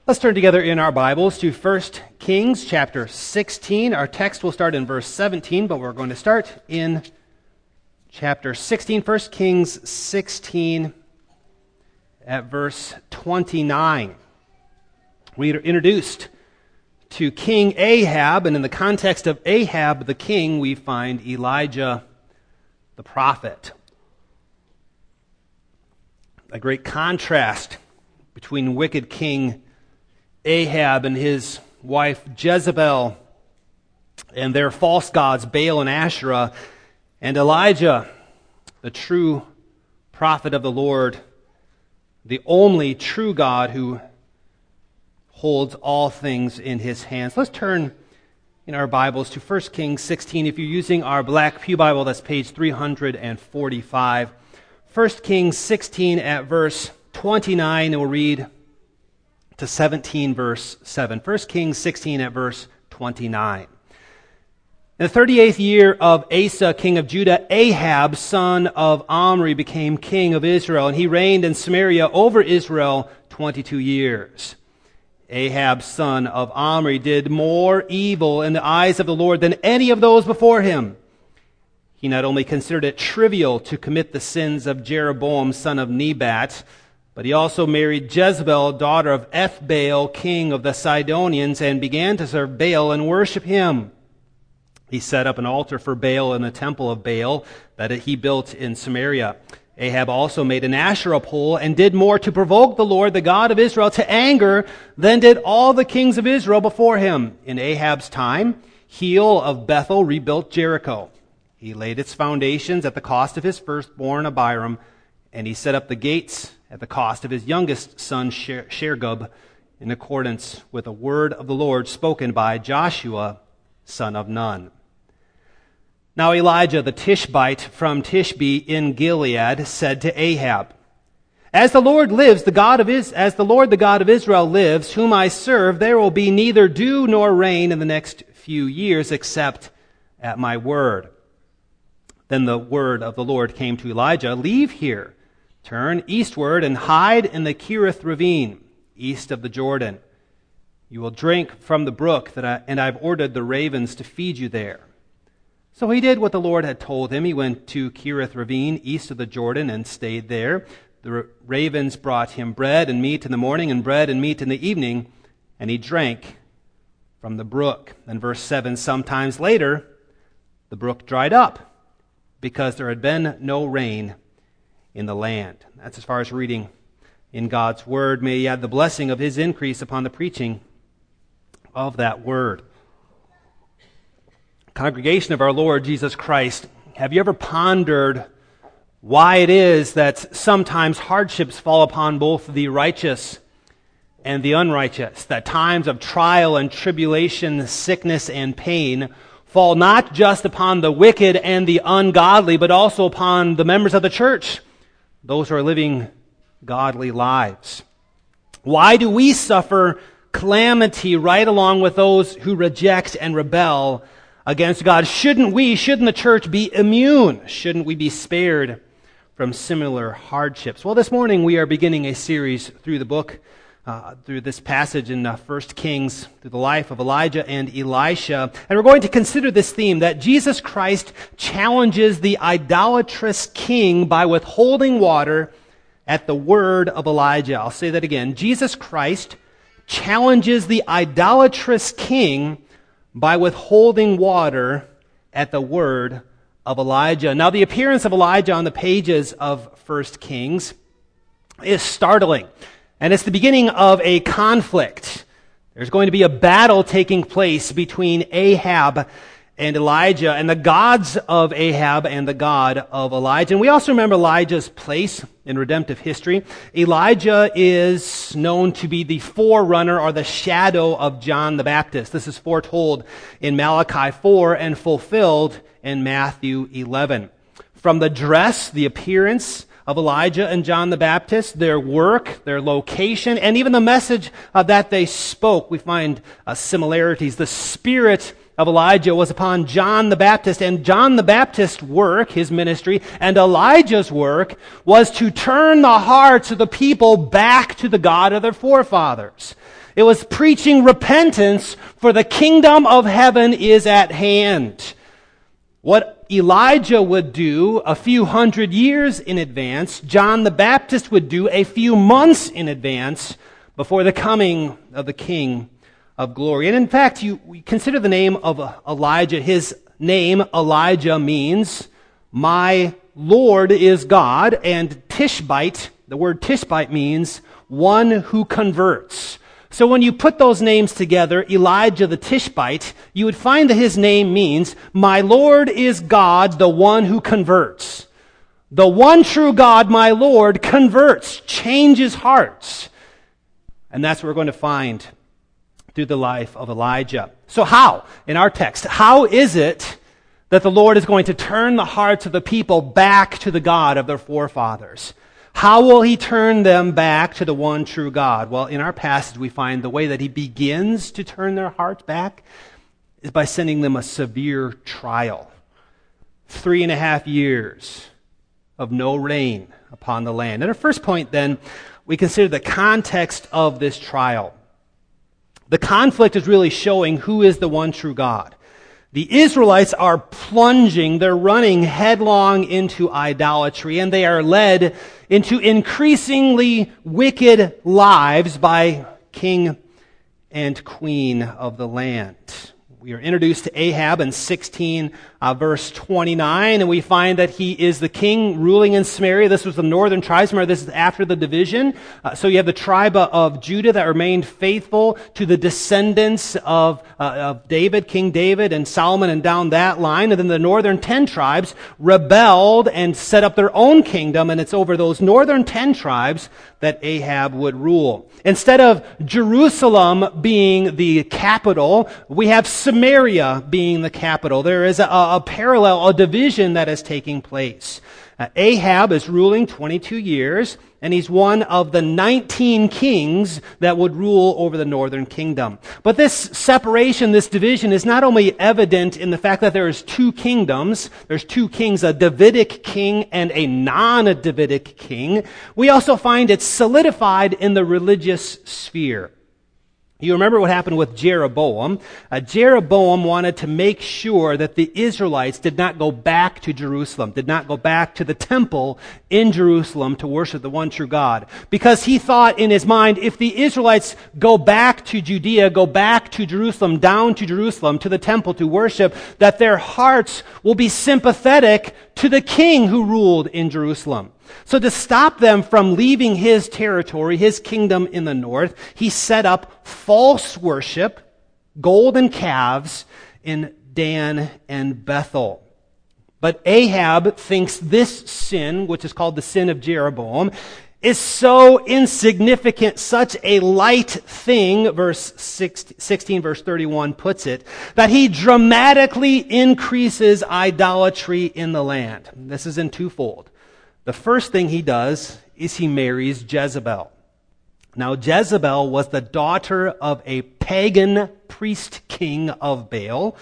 Let's turn together in our Bibles to 1 Kings chapter 16. Our text will start in verse 17, but we're going to start in chapter 16. 1 Kings 16 at verse 29. We are introduced to King Ahab, and in the context of Ahab the king, we find Elijah the prophet. A great contrast between wicked King Ahab and his wife Jezebel and their false gods Baal and Asherah, and Elijah, the true prophet of the Lord, the only true God who holds all things in his hands. Let's turn in our Bibles to 1 Kings 16. If you're using our Black Pew Bible, that's page 345. 1 Kings 16 at verse 29, and we'll read to 17, verse 7. 1 Kings 16 at verse 29. In the 38th year of Asa, king of Judah, Ahab, son of Omri, became king of Israel, and he reigned in Samaria over Israel 22 years. Ahab, son of Omri, did more evil in the eyes of the Lord than any of those before him. He not only considered it trivial to commit the sins of Jeroboam, son of Nebat, but he also married Jezebel, daughter of Ethbaal, king of the Sidonians, and began to serve Baal and worship him. He set up an altar for Baal in the temple of Baal that he built in Samaria. Ahab also made an Asherah pole and did more to provoke the Lord, the God of Israel, to anger than did all the kings of Israel before him. In Ahab's time, Hiel of Bethel rebuilt Jericho. He laid its foundations at the cost of his firstborn Abiram, and he set up the gates at the cost of his youngest son Shergub, in accordance with the word of the Lord spoken by Joshua, son of Nun. Now Elijah the Tishbite from Tishbe in Gilead said to Ahab, As the Lord the God of Israel lives, whom I serve, there will be neither dew nor rain in the next few years, except at my word. Then the word of the Lord came to Elijah, Leave here, turn eastward, and hide in the Kerith ravine, east of the Jordan. You will drink from the brook, and I've ordered the ravens to feed you there. So he did what the Lord had told him. He went to Kerith ravine, east of the Jordan, and stayed there. The ravens brought him bread and meat in the morning, and bread and meat in the evening, and he drank from the brook. And verse 7, sometimes later, the brook dried up, because there had been no rain in the land. That's as far as reading in God's word. May he add the blessing of his increase upon the preaching of that word. Congregation of our Lord Jesus Christ, have you ever pondered why it is that sometimes hardships fall upon both the righteous and the unrighteous? That times of trial and tribulation, sickness and pain fall not just upon the wicked and the ungodly, but also upon the members of the church, those who are living godly lives. Why do we suffer calamity right along with those who reject and rebel against God? Shouldn't the church be immune? Shouldn't we be spared from similar hardships? Well, this morning we are beginning a series through the book, through this passage in 1 Kings, through the life of Elijah and Elisha. And we're going to consider this theme, that Jesus Christ challenges the idolatrous king by withholding water at the word of Elijah. I'll say that again. Jesus Christ challenges the idolatrous king by withholding water at the word of Elijah. Now, the appearance of Elijah on the pages of 1 Kings is startling. And it's the beginning of a conflict. There's going to be a battle taking place between Ahab and Elijah, and the gods of Ahab and the God of Elijah. And we also remember Elijah's place in redemptive history. Elijah is known to be the forerunner or the shadow of John the Baptist. This is foretold in Malachi 4 and fulfilled in Matthew 11. From the dress, the appearance of Elijah and John the Baptist, their work, their location, and even the message that they spoke, we find similarities. The spirit of Elijah was upon John the Baptist, and John the Baptist's work, his ministry, and Elijah's work was to turn the hearts of the people back to the God of their forefathers. It was preaching repentance, for the kingdom of heaven is at hand. What Elijah would do a few hundred years in advance, John the Baptist would do a few months in advance before the coming of the King of glory. And in fact, you consider the name of Elijah. His name, Elijah, means, my Lord is God, and Tishbite, the word Tishbite means one who converts. So when you put those names together, Elijah the Tishbite, you would find that his name means, my Lord is God, the one who converts. The one true God, my Lord, converts, changes hearts. And that's what we're going to find through the life of Elijah. So how? In our text, how is it that the Lord is going to turn the hearts of the people back to the God of their forefathers? How will he turn them back to the one true God? Well, in our passage, we find the way that he begins to turn their hearts back is by sending them a severe trial. 3.5 years of no rain upon the land. And our first point, then, we consider the context of this trial. The conflict is really showing who is the one true God. The Israelites are plunging, they're running headlong into idolatry, and they are led into increasingly wicked lives by king and queen of the land. We are introduced to Ahab in 16 verse 29, and we find that he is the king ruling in Samaria. This was the northern tribes. Remember, this is after the division. So you have the tribe of Judah that remained faithful to the descendants of David, King David, and Solomon, and down that line. And then the northern 10 tribes rebelled and set up their own kingdom, and it's over those northern 10 tribes that Ahab would rule. Instead of Jerusalem being the capital, we have Samaria being the capital. There is a parallel, a division that is taking place. Ahab is ruling 22 years, and he's one of the 19 kings that would rule over the northern kingdom. But this separation, this division, is not only evident in the fact that there is two kingdoms, there's two kings, a Davidic king and a non-Davidic king. We also find it solidified in the religious sphere. You remember what happened with Jeroboam. Jeroboam wanted to make sure that the Israelites did not go back to Jerusalem, did not go back to the temple in Jerusalem to worship the one true God. Because he thought in his mind, if the Israelites go back to Judea, go back to Jerusalem, down to Jerusalem, to the temple to worship, that their hearts will be sympathetic to the king who ruled in Jerusalem. So to stop them from leaving his territory, his kingdom in the north, he set up false worship, golden calves in Dan and Bethel. But Ahab thinks this sin, which is called the sin of Jeroboam, is so insignificant, such a light thing, verse 16, verse 31 puts it, that he dramatically increases idolatry in the land. This is in twofold. The first thing he does is he marries Jezebel. Now, Jezebel was the daughter of a pagan priest king of Baal,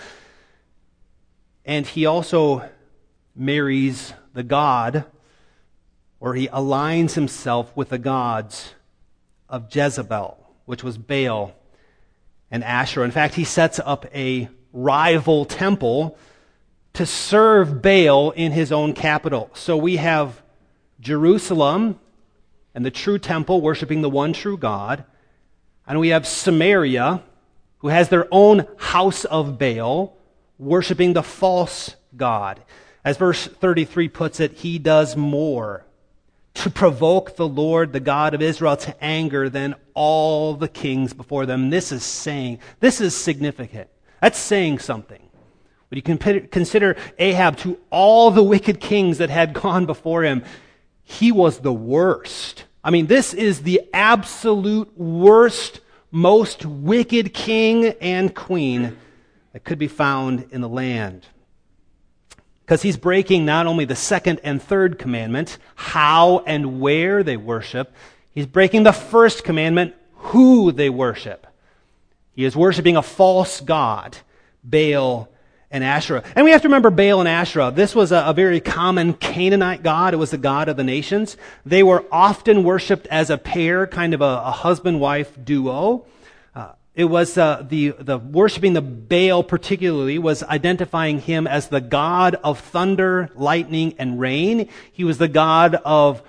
and he also marries the god, or he aligns himself with the gods of Jezebel, which was Baal and Asherah. In fact, he sets up a rival temple to serve Baal in his own capital. So we have Jerusalem and the true temple worshiping the one true God, and we have Samaria, who has their own house of Baal, worshiping the false god. As verse 33 puts it, he does more to provoke the Lord, the God of Israel, to anger than all the kings before them. This is significant. That's saying something. When you consider Ahab to all the wicked kings that had gone before him, he was the worst. I mean, this is the absolute worst, most wicked king and queen that could be found in the land. Because he's breaking not only the second and third commandment, how and where they worship, he's breaking the first commandment, who they worship. He is worshiping a false god, Baal and Asherah. And we have to remember Baal and Asherah. This was a very common Canaanite god. It was the god of the nations. They were often worshipped as a pair, kind of a husband-wife duo. It was the worshiping the Baal particularly was identifying him as the god of thunder, lightning, and rain. He was the god of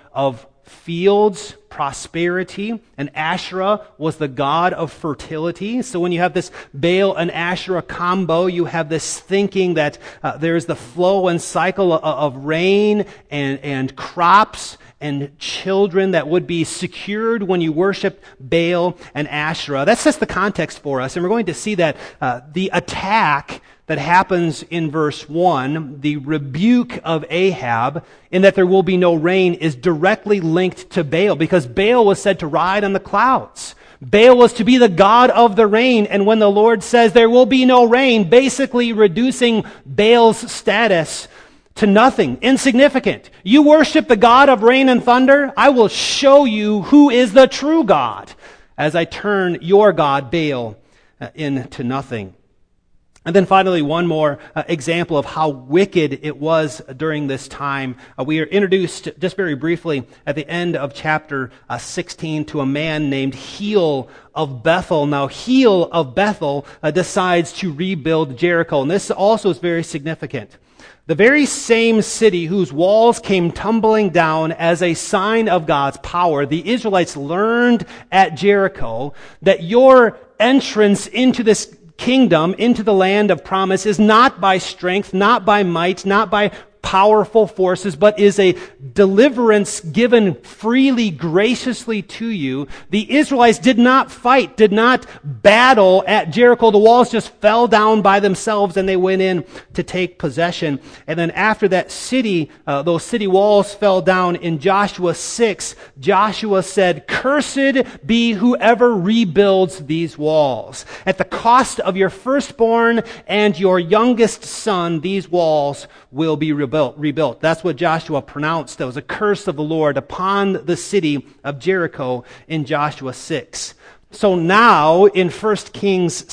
fields, prosperity, and Asherah was the god of fertility. So when you have this Baal and Asherah combo, you have this thinking that there's the flow and cycle of rain and crops and children that would be secured when you worship Baal and Asherah. That sets the context for us, and we're going to see that the attack that happens in verse 1, the rebuke of Ahab, in that there will be no rain, is directly linked to Baal, because Baal was said to ride on the clouds. Baal was to be the god of the rain, and when the Lord says there will be no rain, basically reducing Baal's status to nothing, insignificant. You worship the God of rain and thunder, I will show you who is the true God, as I turn your God, Baal, into nothing. And then finally, one more example of how wicked it was during this time. We are introduced just very briefly at the end of chapter 16 to a man named Hiel of Bethel. Now, Hiel of Bethel decides to rebuild Jericho, and this also is very significant. The very same city whose walls came tumbling down as a sign of God's power, the Israelites learned at Jericho that your entrance into this kingdom, into the land of promise, is not by strength, not by might, not by powerful forces, but is a deliverance given freely, graciously to you. The Israelites did not fight, did not battle at Jericho. The walls just fell down by themselves and they went in to take possession. And then after that city, those city walls fell down in Joshua 6, Joshua said, "Cursed be whoever rebuilds these walls. At the cost of your firstborn and your youngest son, these walls will be rebuilt." That's what Joshua pronounced. There was a curse of the Lord upon the city of Jericho in Joshua 6. So now in 1 Kings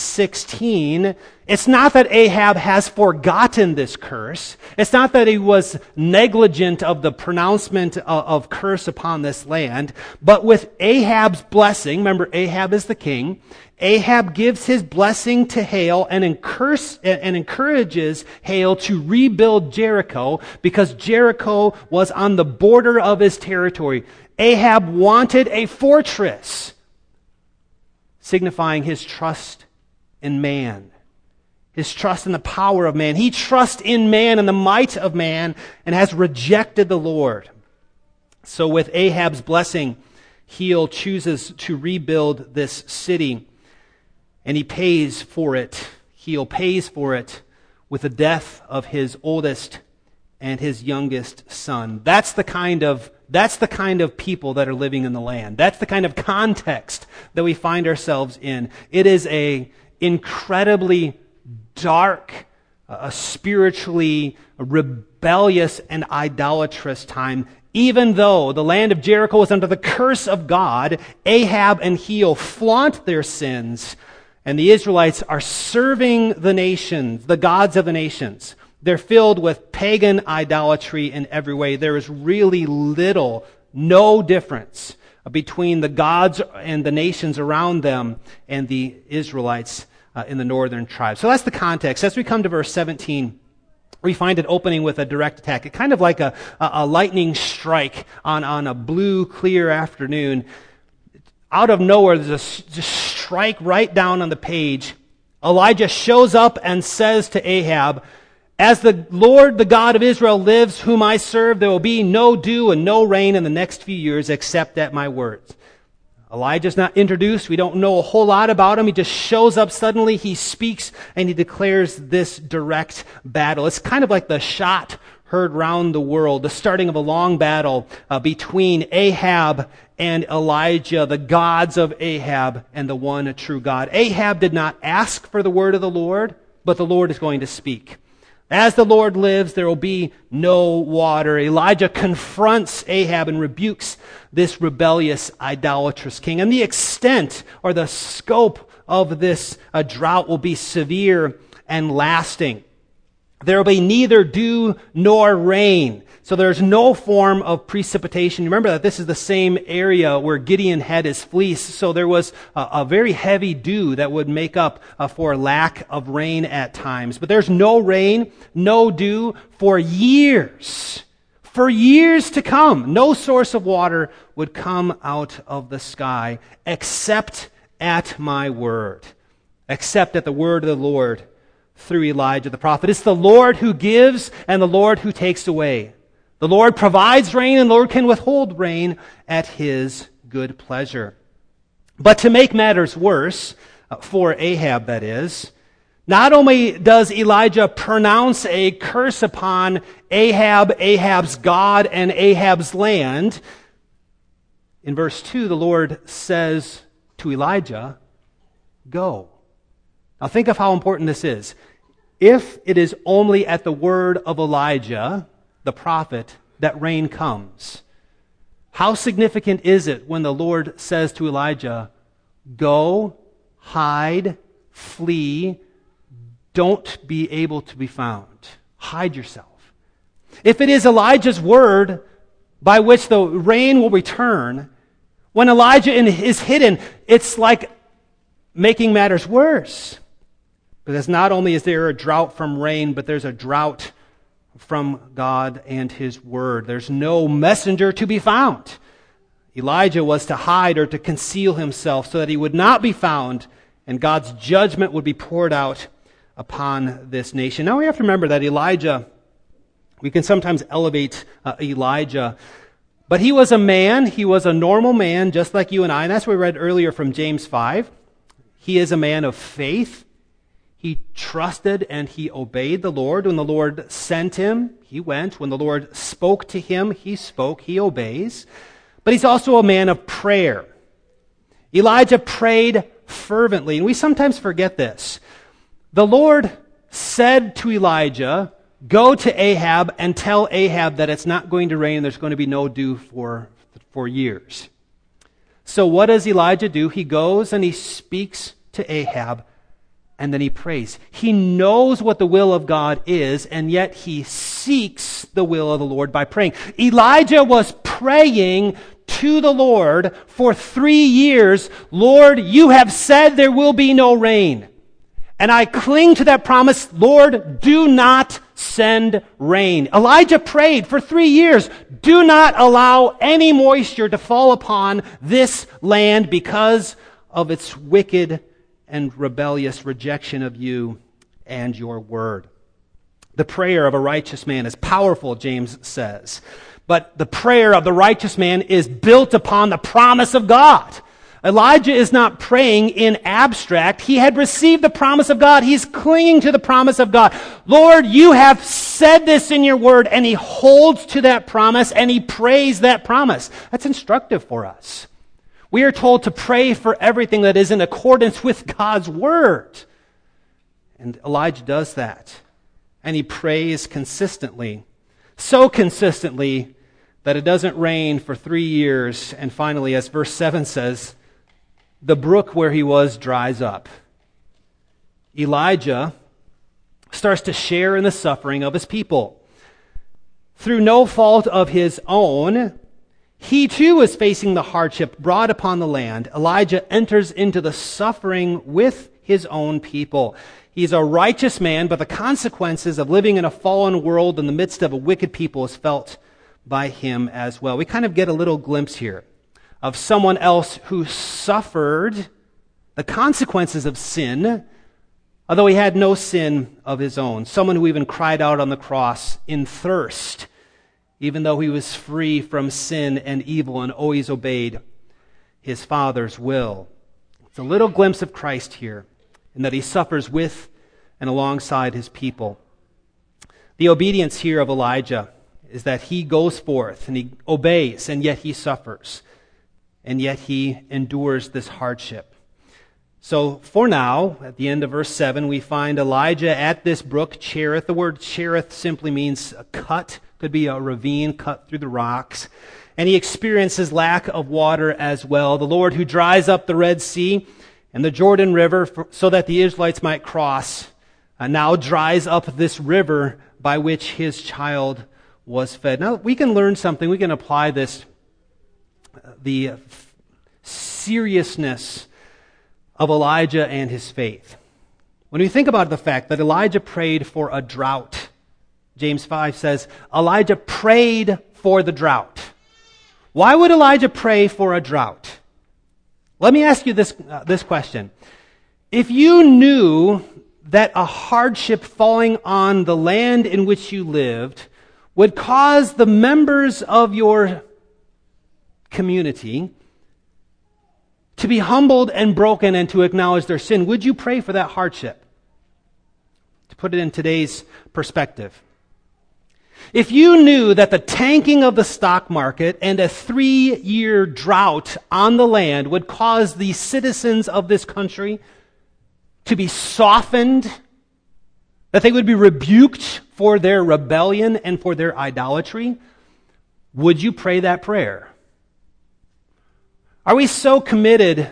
16, it's not that Ahab has forgotten this curse. It's not that he was negligent of the pronouncement of curse upon this land. But with Ahab's blessing, remember Ahab is the king, Ahab gives his blessing to Hiel and encourages Hiel to rebuild Jericho because Jericho was on the border of his territory. Ahab wanted a fortress, signifying his trust in man, his trust in the power of man. He trusts in man and the might of man and has rejected the Lord. So with Ahab's blessing, Hiel chooses to rebuild this city. And he pays for it. Hiel pays for it with the death of his oldest and his youngest son. That's the kind of people that are living in the land. That's the kind of context that we find ourselves in. It is a incredibly dark, spiritually rebellious and idolatrous time. Even though the land of Jericho was under the curse of God, Ahab and Hiel flaunt their sins. And the Israelites are serving the nations, the gods of the nations. They're filled with pagan idolatry in every way. There is really no difference between the gods and the nations around them and the Israelites in the northern tribes. So that's the context. As we come to verse 17, we find it opening with a direct attack. It's kind of like a lightning strike on a blue, clear afternoon. Out of nowhere, there's a strike right down on the page. Elijah shows up and says to Ahab, "As the Lord, the God of Israel lives, whom I serve, there will be no dew and no rain in the next few years except at my words." Elijah's not introduced. We don't know a whole lot about him. He just shows up suddenly. He speaks and he declares this direct battle. It's kind of like the shot heard round the world, the starting of a long battle between Ahab and Elijah, the gods of Ahab and the one true God. Ahab did not ask for the word of the Lord, but the Lord is going to speak. As the Lord lives, there will be no water. Elijah confronts Ahab and rebukes this rebellious, idolatrous king. And the extent or the scope of this drought will be severe and lasting. There will be neither dew nor rain. So there's no form of precipitation. Remember that this is the same area where Gideon had his fleece. So there was a very heavy dew that would make up for lack of rain at times. But there's no rain, no dew for years. For years to come. No source of water would come out of the sky except at my word. Except at the word of the Lord through Elijah the prophet. It's the Lord who gives and the Lord who takes away. The Lord provides rain and the Lord can withhold rain at his good pleasure. But to make matters worse, for Ahab that is, not only does Elijah pronounce a curse upon Ahab, Ahab's God, and Ahab's land, in verse 2 the Lord says to Elijah, go. Now think of how important this is. If it is only at the word of Elijah, the prophet, that rain comes, how significant is it when the Lord says to Elijah, go, hide, flee, don't be able to be found. Hide yourself. If it is Elijah's word by which the rain will return, when Elijah is hidden, it's like making matters worse. Because not only is there a drought from rain, but there's a drought from God and his word. There's no messenger to be found. Elijah was to hide or to conceal himself so that he would not be found, and God's judgment would be poured out upon this nation. Now we have to remember that Elijah, we can sometimes elevate Elijah, but he was a man, he was a normal man just like you and I, and that's what we read earlier from James 5. He is a man of faith. He trusted and he obeyed the Lord. When the Lord sent him, he went. When the Lord spoke to him, he spoke, he obeys. But he's also a man of prayer. Elijah prayed fervently, and we sometimes forget this. The Lord said to Elijah, go to Ahab and tell Ahab that it's not going to rain, there's going to be no dew for years. So what does Elijah do? He goes and he speaks to Ahab, and then he prays. He knows what the will of God is, and yet he seeks the will of the Lord by praying. Elijah was praying to the Lord for 3 years. Lord, you have said there will be no rain. And I cling to that promise. Lord, do not send rain. Elijah prayed for 3 years. Do not allow any moisture to fall upon this land because of its wicked and rebellious rejection of you and your word. The prayer of a righteous man is powerful, James says. But the prayer of the righteous man is built upon the promise of God. Elijah is not praying in abstract. He had received the promise of God. He's clinging to the promise of God. Lord, you have said this in your word, and he holds to that promise and he prays that promise. That's instructive for us. We are told to pray for everything that is in accordance with God's word. And Elijah does that. And he prays consistently. So consistently that it doesn't rain for 3 years. And finally, as verse 7 says, the brook where he was dries up. Elijah starts to share in the suffering of his people. Through no fault of his own, he too is facing the hardship brought upon the land. Elijah enters into the suffering with his own people. He's a righteous man, but the consequences of living in a fallen world in the midst of a wicked people is felt by him as well. We kind of get a little glimpse here of someone else who suffered the consequences of sin, although he had no sin of his own. Someone who even cried out on the cross in thirst, even though he was free from sin and evil and always obeyed his Father's will. It's a little glimpse of Christ here, in that he suffers with and alongside his people. The obedience here of Elijah is that he goes forth and he obeys, and yet he suffers, and yet he endures this hardship. So for now, at the end of verse 7, we find Elijah at this brook, Cherith. The word Cherith simply means a cut. Could be a ravine cut through the rocks. And he experiences lack of water as well. The Lord who dries up the Red Sea and the Jordan River so that the Israelites might cross now dries up this river by which his child was fed. Now, we can learn something. We can apply this, the seriousness of Elijah and his faith. When we think about the fact that Elijah prayed for a drought, James 5 says, Elijah prayed for the drought. Why would Elijah pray for a drought? Let me ask you this question. If you knew that a hardship falling on the land in which you lived would cause the members of your community to be humbled and broken and to acknowledge their sin, would you pray for that hardship? To put it in today's perspective. If you knew that the tanking of the stock market and a 3-year drought on the land would cause the citizens of this country to be softened, that they would be rebuked for their rebellion and for their idolatry, would you pray that prayer? Are we so committed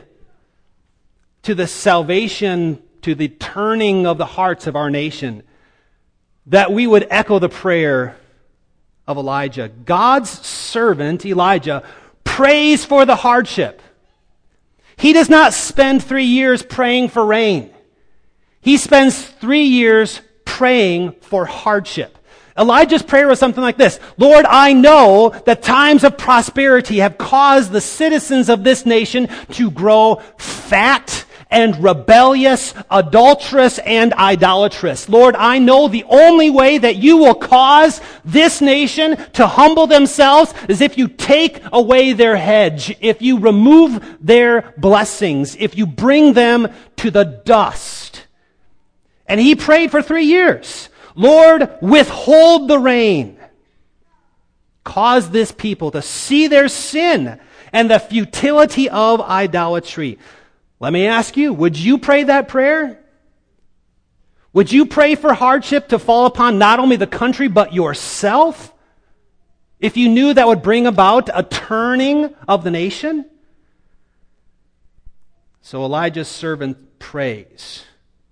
to the salvation, to the turning of the hearts of our nation, that we would echo the prayer of Elijah? God's servant, Elijah, prays for the hardship. He does not spend 3 years praying for rain. He spends 3 years praying for hardship. Elijah's prayer was something like this: Lord, I know that times of prosperity have caused the citizens of this nation to grow fat and rebellious, adulterous, and idolatrous. Lord, I know the only way that you will cause this nation to humble themselves is if you take away their hedge, if you remove their blessings, if you bring them to the dust. And he prayed for 3 years. Lord, withhold the rain. Cause this people to see their sin and the futility of idolatry. Let me ask you, would you pray that prayer? Would you pray for hardship to fall upon not only the country, but yourself? If you knew that would bring about a turning of the nation? So Elijah's servant prays,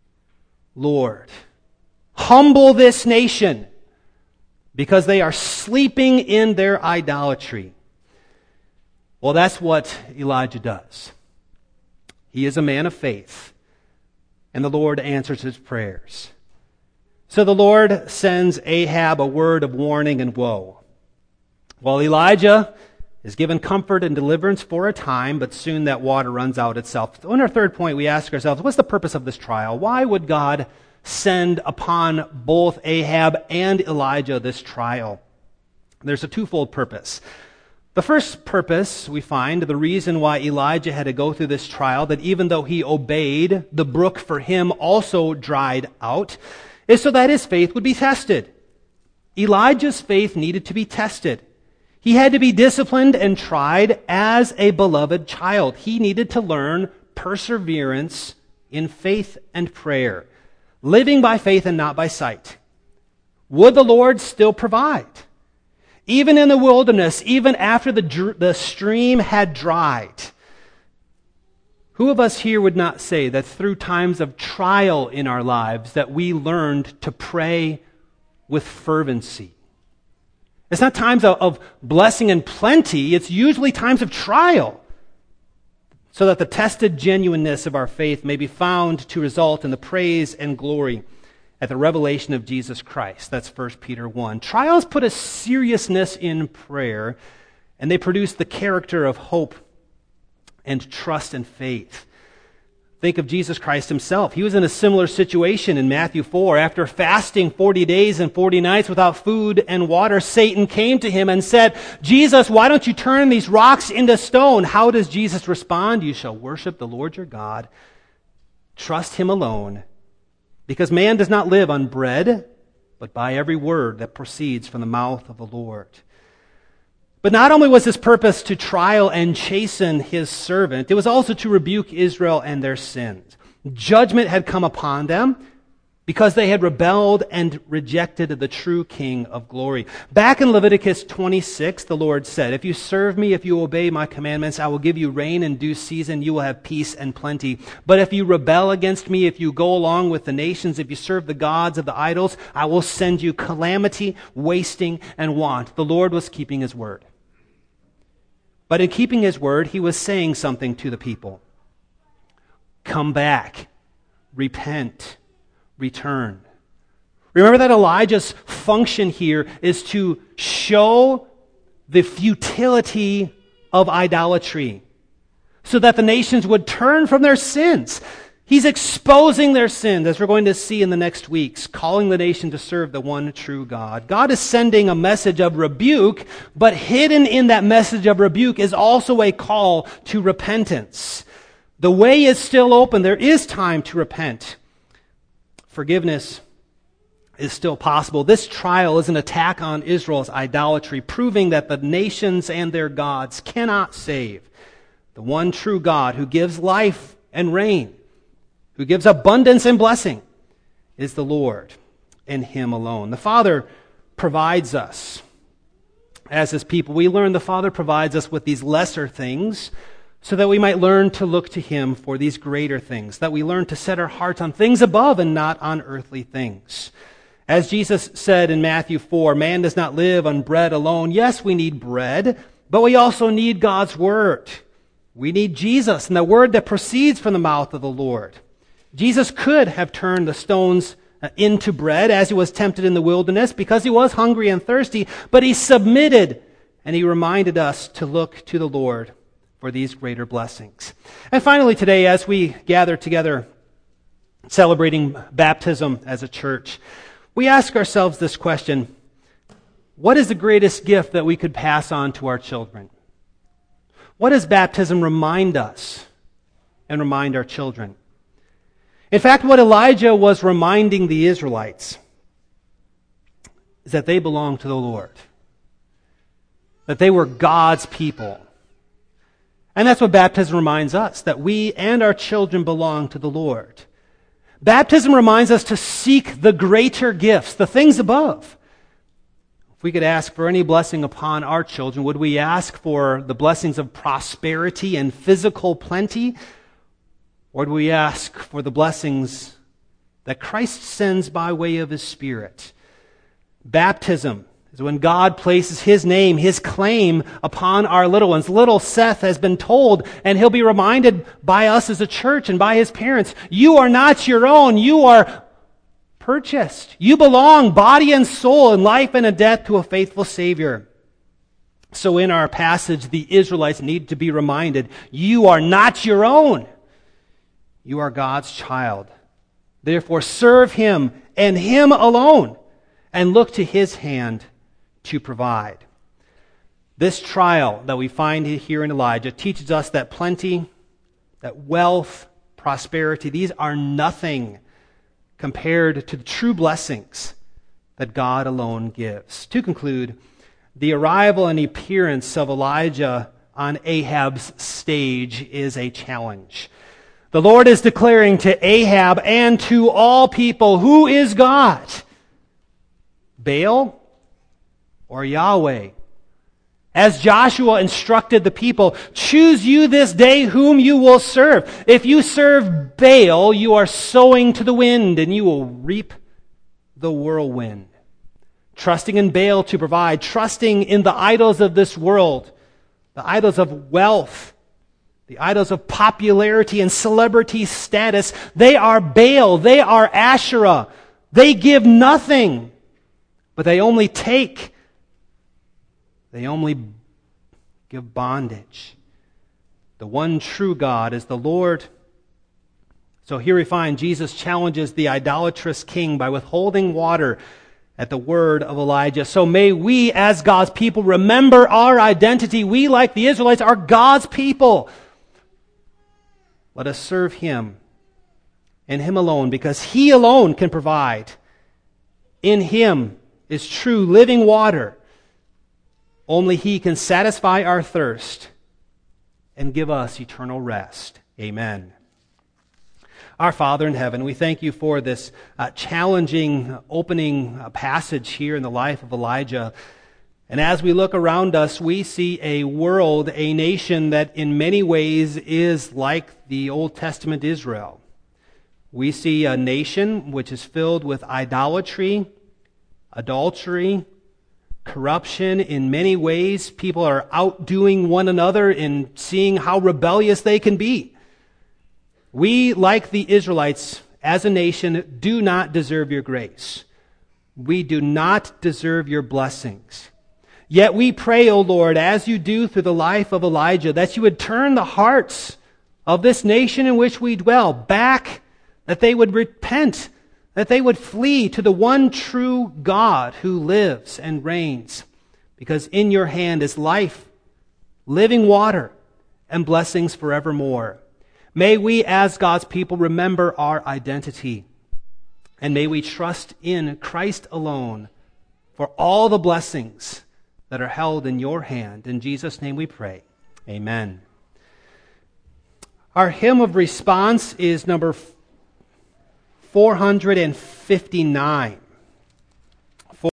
Lord, humble this nation because they are sleeping in their idolatry. Well, that's what Elijah does. He is a man of faith, and the Lord answers his prayers. So the Lord sends Ahab a word of warning and woe. Well, Elijah is given comfort and deliverance for a time, but soon that water runs out itself. So in our third point, we ask ourselves, what's the purpose of this trial? Why would God send upon both Ahab and Elijah this trial? There's a twofold purpose. The first purpose, we find, the reason why Elijah had to go through this trial, that even though he obeyed, the brook for him also dried out, is so that his faith would be tested. Elijah's faith needed to be tested. He had to be disciplined and tried as a beloved child. He needed to learn perseverance in faith and prayer, living by faith and not by sight. Would the Lord still provide? Even in the wilderness, even after the stream had dried, who of us here would not say that through times of trial in our lives that we learned to pray with fervency? It's not times of blessing and plenty. It's usually times of trial, so that the tested genuineness of our faith may be found to result in the praise and glory at the revelation of Jesus Christ. That's 1 Peter 1. Trials put a seriousness in prayer, and they produce the character of hope and trust and faith. Think of Jesus Christ himself. He was in a similar situation in Matthew 4. After fasting 40 days and 40 nights without food and water, Satan came to him and said, Jesus, why don't you turn these rocks into stone? How does Jesus respond? You shall worship the Lord your God. Trust him alone. Because man does not live on bread, but by every word that proceeds from the mouth of the Lord. But not only was his purpose to trial and chasten his servant, it was also to rebuke Israel and their sins. Judgment had come upon them, because they had rebelled and rejected the true King of glory. Back in Leviticus 26, the Lord said, if you serve me, if you obey my commandments, I will give you rain in due season. You will have peace and plenty. But if you rebel against me, if you go along with the nations, if you serve the gods of the idols, I will send you calamity, wasting, and want. The Lord was keeping his word. But in keeping his word, he was saying something to the people. Come back. Repent. Return. Remember that Elijah's function here is to show the futility of idolatry so that the nations would turn from their sins. He's exposing their sins, as we're going to see in the next weeks, calling the nation to serve the one true God. God is sending a message of rebuke, but hidden in that message of rebuke is also a call to repentance. The way is still open. There is time to repent. Forgiveness is still possible. This trial is an attack on Israel's idolatry, proving that the nations and their gods cannot save. The one true God who gives life and rain, who gives abundance and blessing, is the Lord, and him alone. The Father provides us as his people. We learn the Father provides us with these lesser things so that we might learn to look to him for these greater things, that we learn to set our hearts on things above and not on earthly things. As Jesus said in Matthew 4, man does not live on bread alone. Yes, we need bread, but we also need God's word. We need Jesus and the word that proceeds from the mouth of the Lord. Jesus could have turned the stones into bread as he was tempted in the wilderness because he was hungry and thirsty, but he submitted and he reminded us to look to the Lord for these greater blessings. And finally today, as we gather together celebrating baptism as a church, we ask ourselves this question: what is the greatest gift that we could pass on to our children? What does baptism remind us and remind our children? In fact, what Elijah was reminding the Israelites is that they belong to the Lord, that they were God's people. And that's what baptism reminds us, that we and our children belong to the Lord. Baptism reminds us to seek the greater gifts, the things above. If we could ask for any blessing upon our children, would we ask for the blessings of prosperity and physical plenty? Or do we ask for the blessings that Christ sends by way of his Spirit? Baptism is when God places his name, his claim upon our little ones. Little Seth has been told, and he'll be reminded by us as a church and by his parents, you are not your own. You are purchased. You belong, body and soul, in life and in death, to a faithful Savior. So in our passage, the Israelites need to be reminded, you are not your own. You are God's child. Therefore, serve him and him alone, and look to his hand to provide. This trial that we find here in Elijah teaches us that plenty, that wealth, prosperity, these are nothing compared to the true blessings that God alone gives. To conclude, the arrival and appearance of Elijah on Ahab's stage is a challenge. The Lord is declaring to Ahab and to all people, who is God? Baal or Yahweh? As Joshua instructed the people, choose you this day whom you will serve. If you serve Baal, you are sowing to the wind, and you will reap the whirlwind. Trusting in Baal to provide, trusting in the idols of this world, the idols of wealth, the idols of popularity and celebrity status, they are Baal, they are Asherah. They give nothing, but they only take. They only give bondage. The one true God is the Lord. So here we find Jesus challenges the idolatrous king by withholding water at the word of Elijah. So may we, as God's people, remember our identity. We, like the Israelites, are God's people. Let us serve him and him alone, because he alone can provide. In him is true living water. Only he can satisfy our thirst and give us eternal rest. Amen. Our Father in heaven, we thank you for this challenging opening passage here in the life of Elijah. And as we look around us, we see a world, a nation that in many ways is like the Old Testament Israel. We see a nation which is filled with idolatry, adultery, corruption. In many ways, people are outdoing one another in seeing how rebellious they can be. We, like the Israelites, as a nation, do not deserve your grace. We do not deserve your blessings. Yet we pray, O Lord, as you do through the life of Elijah, that you would turn the hearts of this nation in which we dwell back, that they would repent, that they would flee to the one true God who lives and reigns, because in your hand is life, living water, and blessings forevermore. May we, as God's people, remember our identity, and may we trust in Christ alone for all the blessings that are held in your hand. In Jesus' name we pray. Amen. Our hymn of response is number 459.